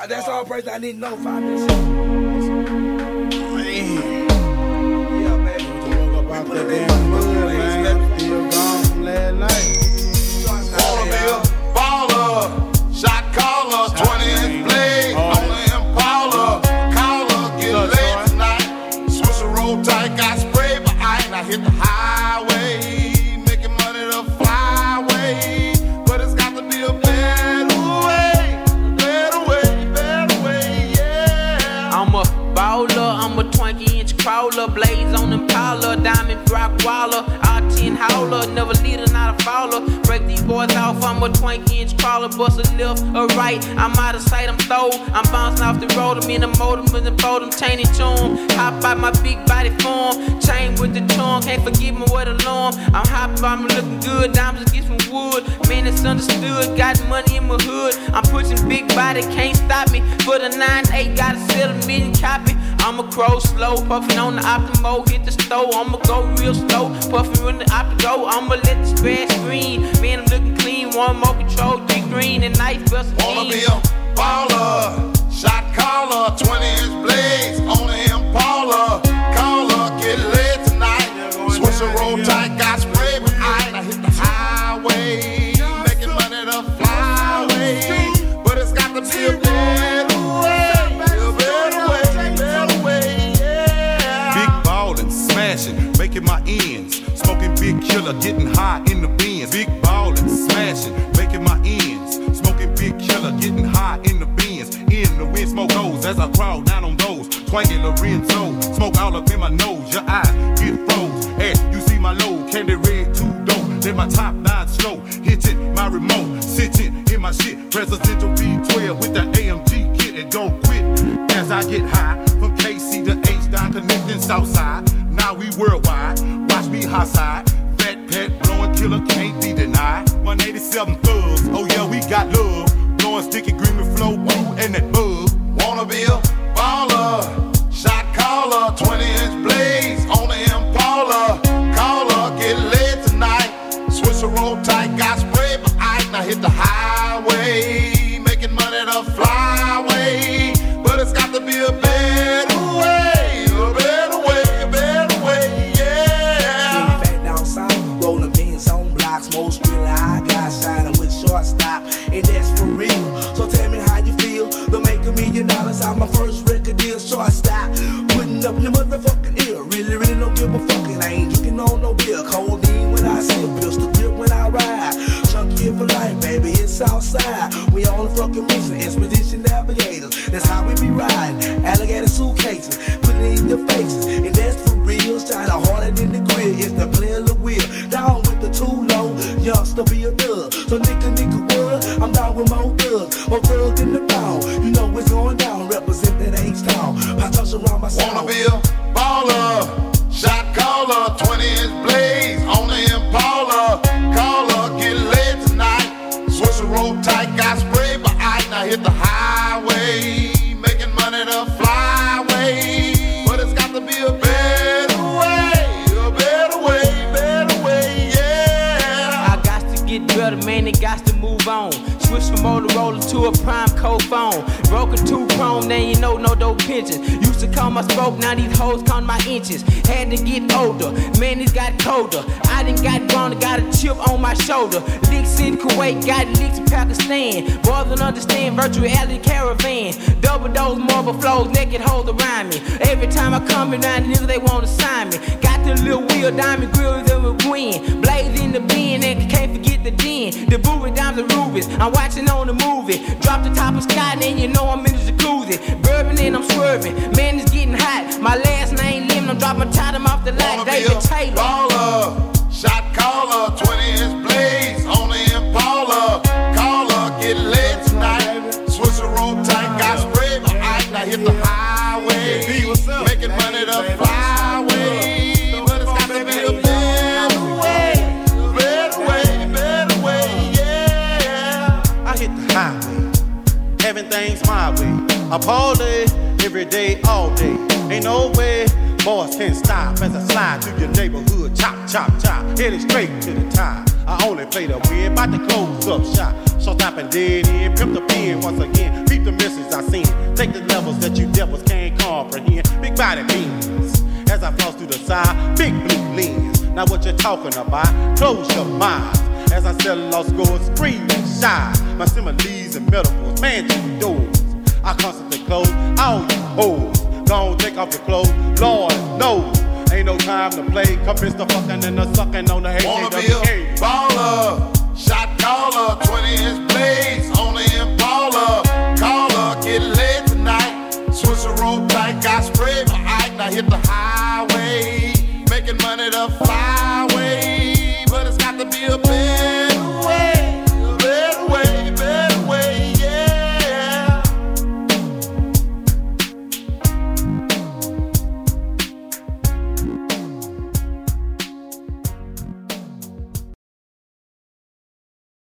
That's all person I need to know. 5 minutes. Man. Yeah, baby. Woke up out that damn mud, man. Still gone from last night. Wanna be a baller, shot caller, 20-inch blade on the Impala. Caller, get late tonight. Switch a roll tight, got spray, but I hit the highway, making money the flyway. But it's got to be a better way, better way, yeah. I'm a baller, I'm a 20-inch crawler, blaze on Impala, diamond rock waller, R10 howler, never leader, not a follower. Break these boys off, I'm a 20-inch crawler, bust a left or right, I'm out of sight, I'm throw. I'm bouncing off the road, I'm in the motor, with the photo, chain and tune. Hop out my big body form, chain with the charm, can't forgive me with alarm. I'm hot, I'm looking good, diamonds get some wood. Man, it's understood, got money in my hood. I'm pushing big body, can't stop me. For the 9-8, gotta sell a million copy. I'ma crow slow, puffin' on the Optimo, hit the stove. I'ma go real slow, puffin' when the Optimo. I'ma let the grass green. Man, I'm looking clean, one more control, 3 green and nice bust. Wanna be a baller, shot caller, 20-inch blades on the Impala. Caller, get laid tonight. Switch a roll tight, got spray, but I hit the highway, making money the flyway. But it's got to be a better way, yeah. Big ballin', smashing, making my ends. Smoking big killer, getting high in the bins. Big ballin', smashing, making my ends. Smoking big killer, getting high in the bins. In the wind, smoke goes as I crawl down on those. Twangin' Lorenzo, smoke all up in my nose. Your eyes get froze. Hey, you see my low, candy red, too dope. Then my top 9 slow, hitting my remote, sitting in my shit. Presidential V12 with the AMG kit and don't quit. As I get high, from KC to H down connecting Southside. Now we worldwide, watch me high side. Fat pet, blowing killer, can't be denied. 187 thugs, oh yeah, we got love. Blowing sticky green with flow, woo, and that bug. Wanna be a baller, shot caller, 20-inch blades on the Impala. Caller, get laid tonight. Switch a roll tight, got spray, but I now hit the highway, making money the flyway. But it's got to be a better way, yeah. See me back down south, rolling beans on blocks, most really high guys shining with short stop, and that's for real. So tell me how you feel, to make $1 million out my first record deal, short stop, putting up your motherfucking ear. Really don't give a fuck, and I ain't drinking on no beer. Codeine when I sip, pistol grip when I ride. Chunky for life, baby, it's outside. We on the fucking mission, expedition navigators. That's how we be riding. Alligator suitcases, put it in your faces, and that's for real. Shine harder than the grill, it's the player of the wheel. Down with the too low, youngster be a thug. So nigga what? I'm down with more thugs in the town. You know it's going down, represent that H-Town. I touch around my sound. Wanna be a baller, shot caller, 20-inch blades on the Impala. Caller, get laid tonight. Switch a roll tight, got spray, but I now hit the highway, making money the flyway. But it's got to be a better way, yeah. I got to get better, man, it got to move on. Switch from Motorola to a prime cold phone. Broke a 2 chrome, then you know no dope pensions. Used to call my spoke, now these hoes count my inches. Had to get older, man, it's got colder. I done got grown, got a chip on my shoulder. Licks in Kuwait, got licks in Pakistan. Boys don't understand virtuality caravan. Double dose marble flows, naked hoes around me. Every time I come around, the niggas they wanna sign me. Got the little wheel, diamond grills that will win. Blaze in the bin, and can't forget the den. The booby diamonds and rubies, I'm watching on the movie. Drop the top of sky, then you know I'm in the jacuzzi. Bourbon and I'm swerving, man, it's getting hot. My last name Lim, I'm dropping time off the light. David Taylor. Baller, shot caller, 20-inch blades on the Impala. Caller, get laid tonight. Switch a roll tight, got spray, but I now hit the highway, making money the flyway. But it's got to be a better way, yeah. I hit the highway, everything's my way. I party every day, all day. Ain't no way boys can stop as I slide through your neighborhood. Chop, chop, chop, headed straight to the top. I only play the win, about to close up shop. So stop and dead in, pimp the pen once again. Beat the misses I seen. fatty beans. As I floss through the side, big blue lens. Now what you talking about? Close your mind. As I sell lost scores, scream and shine. My similes and metaphors, man through doors. I constantly close all you hoes. Don't take off your clothes, Lord knows. Ain't no time to play. Compass the fucking and the sucking on the Wanna be a baller, shot caller, 20-inch blade.